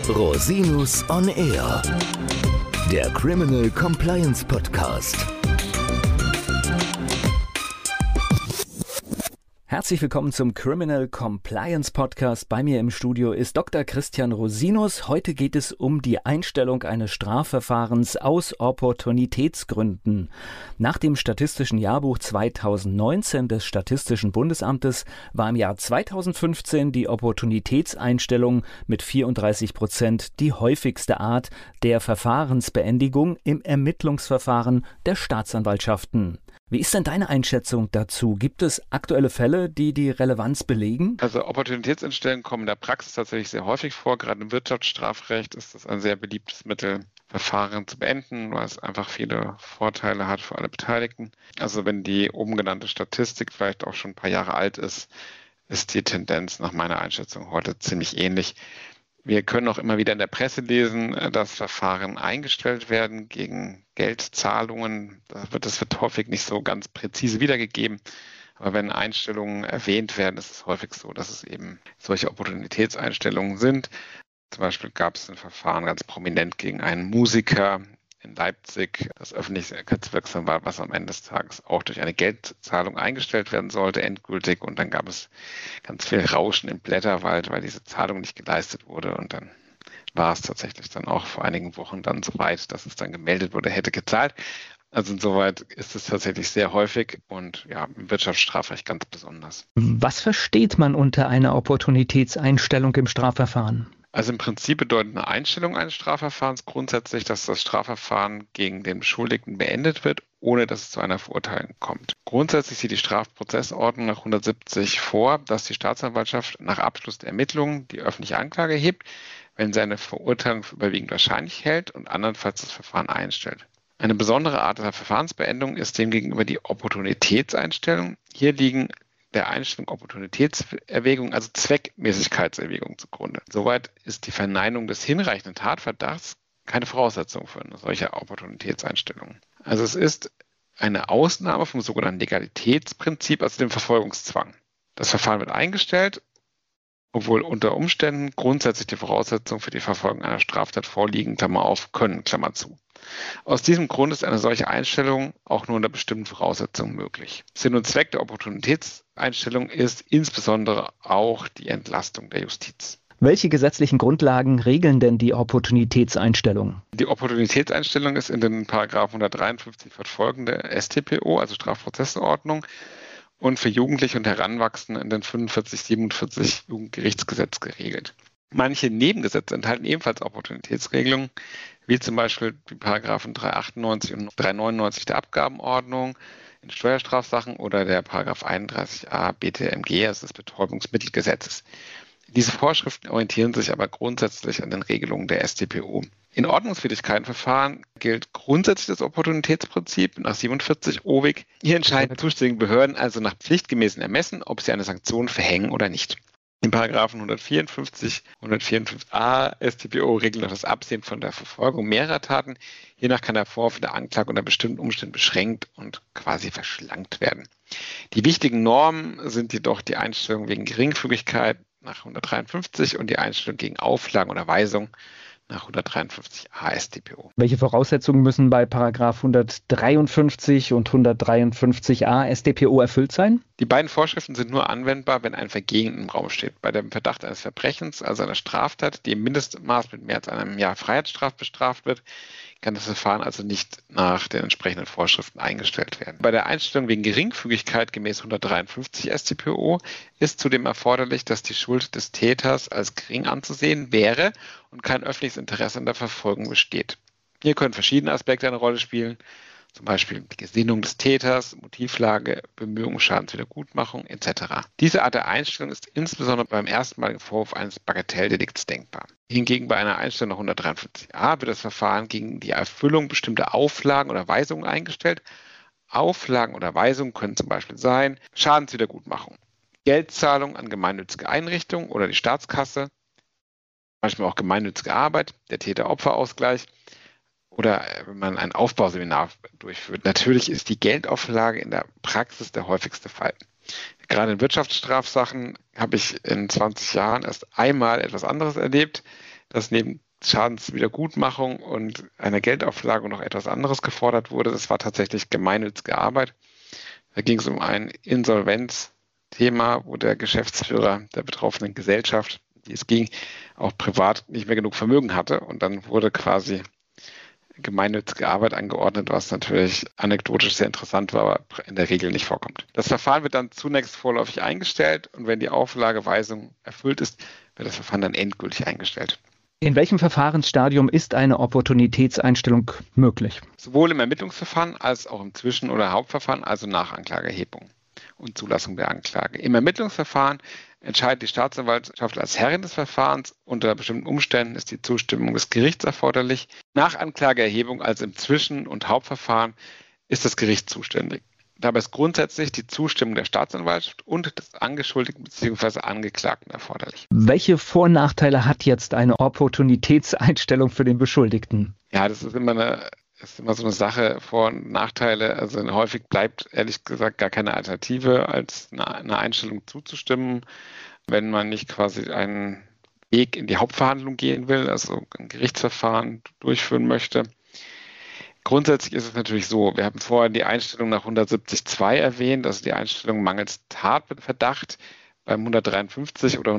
Rosinus on Air, der Criminal Compliance Podcast. Herzlich willkommen zum Criminal Compliance Podcast. Bei mir im Studio ist Dr. Christian Rosinus. Heute geht es um die Einstellung eines Strafverfahrens aus Opportunitätsgründen. Nach dem Statistischen Jahrbuch 2019 des Statistischen Bundesamtes war im Jahr 2015 die Opportunitätseinstellung mit 34% die häufigste Art der Verfahrensbeendigung im Ermittlungsverfahren der Staatsanwaltschaften. Wie ist denn deine Einschätzung dazu? Gibt es aktuelle Fälle, die die Relevanz belegen? Also Opportunitätsentstellungen kommen in der Praxis tatsächlich sehr häufig vor. Gerade im Wirtschaftsstrafrecht ist das ein sehr beliebtes Mittel, Verfahren zu beenden, weil es einfach viele Vorteile hat für alle Beteiligten. Also wenn die oben genannte Statistik vielleicht auch schon ein paar Jahre alt ist, ist die Tendenz nach meiner Einschätzung heute ziemlich ähnlich. Wir können auch immer wieder in der Presse lesen, dass Verfahren eingestellt werden gegen Geldzahlungen. Das wird häufig nicht so ganz präzise wiedergegeben. Aber wenn Einstellungen erwähnt werden, ist es häufig so, dass es eben solche Opportunitätseinstellungen sind. Zum Beispiel gab es ein Verfahren ganz prominent gegen einen Musiker in Leipzig, das öffentlichkeitswirksam war, was am Ende des Tages auch durch eine Geldzahlung eingestellt werden sollte, endgültig. Und dann gab es ganz viel Rauschen im Blätterwald, weil diese Zahlung nicht geleistet wurde. Und dann war es tatsächlich dann auch vor einigen Wochen dann so weit, dass es dann gemeldet wurde, hätte gezahlt. Also insoweit ist es tatsächlich sehr häufig und ja, im Wirtschaftsstrafrecht ganz besonders. Was versteht man unter einer Opportunitätseinstellung im Strafverfahren? Also im Prinzip bedeutet eine Einstellung eines Strafverfahrens grundsätzlich, dass das Strafverfahren gegen den Beschuldigten beendet wird, ohne dass es zu einer Verurteilung kommt. Grundsätzlich sieht die Strafprozessordnung nach 170 vor, dass die Staatsanwaltschaft nach Abschluss der Ermittlungen die öffentliche Anklage erhebt, wenn sie eine Verurteilung für überwiegend wahrscheinlich hält und andernfalls das Verfahren einstellt. Eine besondere Art der Verfahrensbeendigung ist demgegenüber die Opportunitätseinstellung. Hier liegen der Einstellung Opportunitätserwägung, also Zweckmäßigkeitserwägung zugrunde. Soweit ist die Verneinung des hinreichenden Tatverdachts keine Voraussetzung für eine solche Opportunitätseinstellung. Also es ist eine Ausnahme vom sogenannten Legalitätsprinzip, also dem Verfolgungszwang. Das Verfahren wird eingestellt, obwohl unter Umständen grundsätzlich die Voraussetzungen für die Verfolgung einer Straftat vorliegen, Klammer auf, können, Klammer zu. Aus diesem Grund ist eine solche Einstellung auch nur unter bestimmten Voraussetzungen möglich. Sinn und Zweck der Opportunitätseinstellung ist insbesondere auch die Entlastung der Justiz. Welche gesetzlichen Grundlagen regeln denn die Opportunitätseinstellung? Die Opportunitätseinstellung ist in den Paragraphen 153 fortfolgende StPO, also Strafprozessordnung, und für Jugendliche und Heranwachsende in den 45, 47 Jugendgerichtsgesetz geregelt. Manche Nebengesetze enthalten ebenfalls Opportunitätsregelungen, wie zum Beispiel die Paragraphen 398 und 399 der Abgabenordnung in Steuerstrafsachen oder der Paragraph 31a BTMG, also des Betäubungsmittelgesetzes. Diese Vorschriften orientieren sich aber grundsätzlich an den Regelungen der StPO. In Ordnungswidrigkeitenverfahren gilt grundsätzlich das Opportunitätsprinzip nach 47 OWIG. Hier entscheiden zuständige Behörden also nach pflichtgemäßen Ermessen, ob sie eine Sanktion verhängen oder nicht. In Paragraphen 154, 154a StPO regeln noch das Absehen von der Verfolgung mehrerer Taten. Hiernach kann der Vorwurf der Anklage unter bestimmten Umständen beschränkt und quasi verschlankt werden. Die wichtigen Normen sind jedoch die Einstellung wegen Geringfügigkeit nach 153 und die Einstellung gegen Auflagen oder Weisung nach 153a StPO. Welche Voraussetzungen müssen bei Paragraph 153 und 153a StPO erfüllt sein? Die beiden Vorschriften sind nur anwendbar, wenn ein Vergehen im Raum steht. Bei dem Verdacht eines Verbrechens, also einer Straftat, die im Mindestmaß mit mehr als einem Jahr Freiheitsstrafe bestraft wird, kann das Verfahren also nicht nach den entsprechenden Vorschriften eingestellt werden. Bei der Einstellung wegen Geringfügigkeit gemäß 153 StPO ist zudem erforderlich, dass die Schuld des Täters als gering anzusehen wäre und kein öffentliches Interesse an der Verfolgung besteht. Hier können verschiedene Aspekte eine Rolle spielen, zum Beispiel die Gesinnung des Täters, Motivlage, Bemühungen, Schadenswiedergutmachung etc. Diese Art der Einstellung ist insbesondere beim erstmaligen Vorwurf eines Bagatelldelikts denkbar. Hingegen bei einer Einstellung nach 153a wird das Verfahren gegen die Erfüllung bestimmter Auflagen oder Weisungen eingestellt. Auflagen oder Weisungen können zum Beispiel sein Schadenswiedergutmachung, Geldzahlung an gemeinnützige Einrichtungen oder die Staatskasse, manchmal auch gemeinnützige Arbeit, der Täter-Opfer-Ausgleich, oder wenn man ein Aufbauseminar durchführt. Natürlich ist die Geldauflage in der Praxis der häufigste Fall. Gerade in Wirtschaftsstrafsachen habe ich in 20 Jahren erst einmal etwas anderes erlebt. dass neben Schadenswiedergutmachung und einer Geldauflage noch etwas anderes gefordert wurde. Das war tatsächlich gemeinnützige Arbeit. Da ging es um ein Insolvenzthema, wo der Geschäftsführer der betroffenen Gesellschaft, die es ging, auch privat nicht mehr genug Vermögen hatte. Und dann wurde quasi gemeinnützige Arbeit angeordnet, was natürlich anekdotisch sehr interessant war, aber in der Regel nicht vorkommt. Das Verfahren wird dann zunächst vorläufig eingestellt und wenn die Auflageweisung erfüllt ist, wird das Verfahren dann endgültig eingestellt. In welchem Verfahrensstadium ist eine Opportunitätseinstellung möglich? Sowohl im Ermittlungsverfahren als auch im Zwischen- oder Hauptverfahren, also nach Anklageerhebung und Zulassung der Anklage. Im Ermittlungsverfahren entscheidet die Staatsanwaltschaft als Herrin des Verfahrens. Unter bestimmten Umständen ist die Zustimmung des Gerichts erforderlich. Nach Anklageerhebung, also im Zwischen- und Hauptverfahren, ist das Gericht zuständig. Dabei ist grundsätzlich die Zustimmung der Staatsanwaltschaft und des Angeschuldigten bzw. Angeklagten erforderlich. Welche Vor- und Nachteile hat jetzt eine Opportunitätseinstellung für den Beschuldigten? Ja, das ist immer so eine Sache, Vor- und Nachteile. Also häufig bleibt ehrlich gesagt gar keine Alternative, als eine Einstellung zuzustimmen, wenn man nicht quasi einen Weg in die Hauptverhandlung gehen will, also ein Gerichtsverfahren durchführen möchte. Grundsätzlich ist es natürlich so, wir haben vorher die Einstellung nach 170.2 erwähnt, also die Einstellung mangels Tatverdacht. Beim 153 oder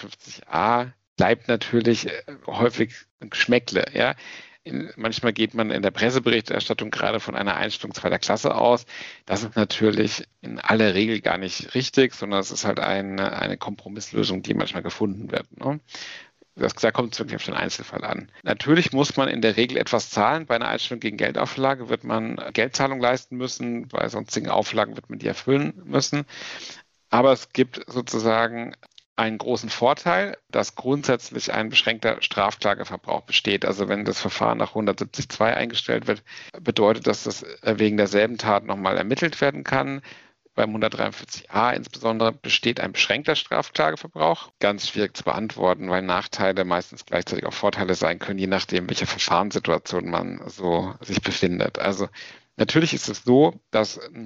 153a bleibt natürlich häufig ein Geschmäckle. Ja? Manchmal geht man in der Presseberichterstattung gerade von einer Einstellung zweiter Klasse aus. Das ist natürlich in aller Regel gar nicht richtig, sondern es ist halt eine Kompromisslösung, die manchmal gefunden wird. Ne? Da kommt es wirklich auf den Einzelfall an. Natürlich muss man in der Regel etwas zahlen. Bei einer Einstellung gegen Geldauflage wird man Geldzahlung leisten müssen. Bei sonstigen Auflagen wird man die erfüllen müssen. Aber es gibt sozusagen einen großen Vorteil, dass grundsätzlich ein beschränkter Strafklageverbrauch besteht. Also wenn das Verfahren nach 170.2 eingestellt wird, bedeutet das, dass wegen derselben Tat nochmal ermittelt werden kann. Beim 143a insbesondere besteht ein beschränkter Strafklageverbrauch. Ganz schwierig zu beantworten, weil Nachteile meistens gleichzeitig auch Vorteile sein können, je nachdem, welche Verfahrenssituation man so sich befindet. Also natürlich ist es so, dass ein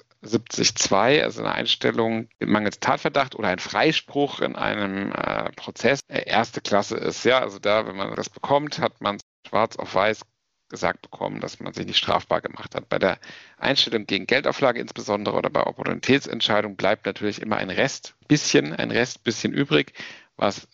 170.2, also eine Einstellung mangels Tatverdacht oder ein Freispruch in einem Prozess, erste Klasse ist. Ja, also da, wenn man das bekommt, hat man schwarz auf weiß gesagt bekommen, dass man sich nicht strafbar gemacht hat. Bei der Einstellung gegen Geldauflage insbesondere oder bei Opportunitätsentscheidung bleibt natürlich immer ein Rest bisschen übrig, was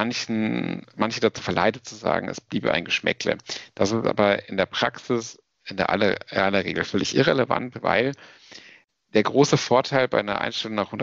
manche dazu verleitet zu sagen, es bliebe ein Geschmäckle. Das ist aber in der Praxis in der aller Regel völlig irrelevant, weil der große Vorteil bei einer Einstellung nach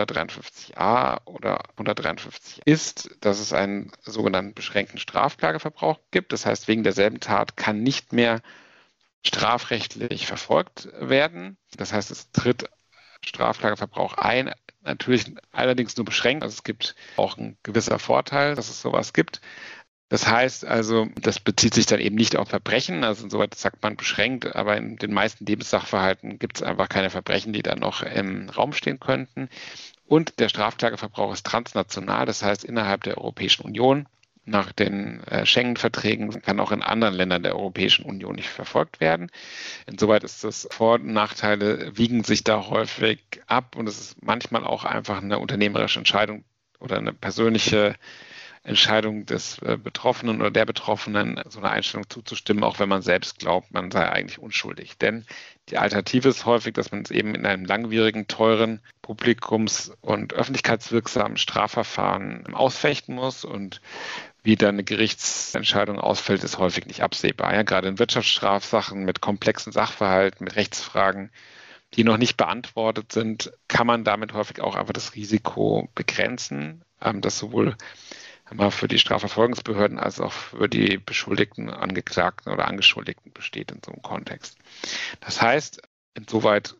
153a oder 153 ist, dass es einen sogenannten beschränkten Strafklageverbrauch gibt. Das heißt, wegen derselben Tat kann nicht mehr strafrechtlich verfolgt werden. Das heißt, es tritt Strafklageverbrauch ein, natürlich allerdings nur beschränkt. Also es gibt auch ein gewisser Vorteil, dass es sowas gibt. Das heißt also, das bezieht sich dann eben nicht auf Verbrechen, also insoweit sagt man beschränkt, aber in den meisten Lebenssachverhalten gibt es einfach keine Verbrechen, die dann noch im Raum stehen könnten. Und der Strafklageverbrauch ist transnational, das heißt innerhalb der Europäischen Union. Nach den Schengen-Verträgen kann auch in anderen Ländern der Europäischen Union nicht verfolgt werden. Insoweit ist das Vor- und Nachteile wiegen sich da häufig ab und es ist manchmal auch einfach eine unternehmerische Entscheidung oder eine persönliche Entscheidung des Betroffenen oder der Betroffenen, so eine Einstellung zuzustimmen, auch wenn man selbst glaubt, man sei eigentlich unschuldig. Denn die Alternative ist häufig, dass man es eben in einem langwierigen, teuren, publikums- und öffentlichkeitswirksamen Strafverfahren ausfechten muss. Und wie dann eine Gerichtsentscheidung ausfällt, ist häufig nicht absehbar. Ja, gerade in Wirtschaftsstrafsachen mit komplexen Sachverhalten, mit Rechtsfragen, die noch nicht beantwortet sind, kann man damit häufig auch einfach das Risiko begrenzen, dass sowohl für die Strafverfolgungsbehörden als auch für die Beschuldigten, Angeklagten oder Angeschuldigten besteht in so einem Kontext. Das heißt, insoweit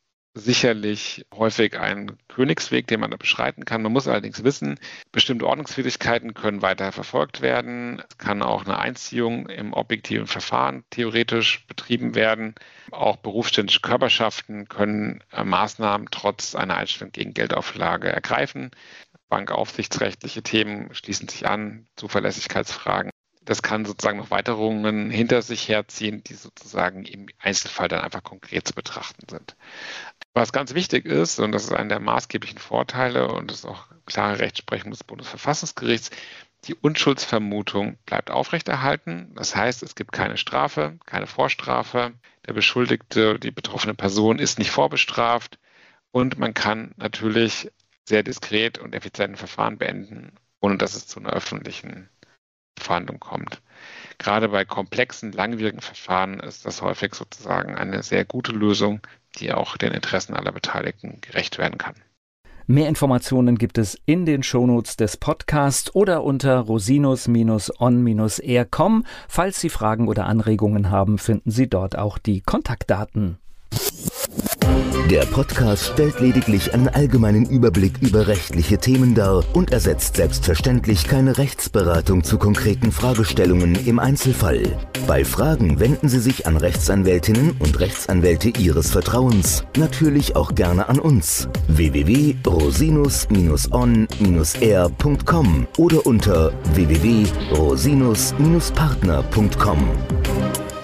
sicherlich häufig ein Königsweg, den man da beschreiten kann. Man muss allerdings wissen, bestimmte Ordnungswidrigkeiten können weiter verfolgt werden. Es kann auch eine Einziehung im objektiven Verfahren theoretisch betrieben werden. Auch berufsständische Körperschaften können Maßnahmen trotz einer Einstellung gegen Geldauflage ergreifen. Bankaufsichtsrechtliche Themen schließen sich an, Zuverlässigkeitsfragen. Das kann sozusagen noch Weiterungen hinter sich herziehen, die sozusagen im Einzelfall dann einfach konkret zu betrachten sind. Was ganz wichtig ist, und das ist einer der maßgeblichen Vorteile und das ist auch klare Rechtsprechung des Bundesverfassungsgerichts, Die Unschuldsvermutung bleibt aufrechterhalten. Das heißt, es gibt keine Strafe, keine Vorstrafe. Der Beschuldigte, die betroffene Person ist nicht vorbestraft. Und man kann natürlich sehr diskret und effizient ein Verfahren beenden, ohne dass es zu einer öffentlichen Verhandlung kommt. Gerade bei komplexen, langwierigen Verfahren ist das häufig sozusagen eine sehr gute Lösung, die auch den Interessen aller Beteiligten gerecht werden kann. Mehr Informationen gibt es in den Shownotes des Podcasts oder unter rosinus-on-air.com. Falls Sie Fragen oder Anregungen haben, finden Sie dort auch die Kontaktdaten. Der Podcast stellt lediglich einen allgemeinen Überblick über rechtliche Themen dar und ersetzt selbstverständlich keine Rechtsberatung zu konkreten Fragestellungen im Einzelfall. Bei Fragen wenden Sie sich an Rechtsanwältinnen und Rechtsanwälte Ihres Vertrauens, natürlich auch gerne an uns. www.rosinus-on-air.com oder unter www.rosinus-partner.com.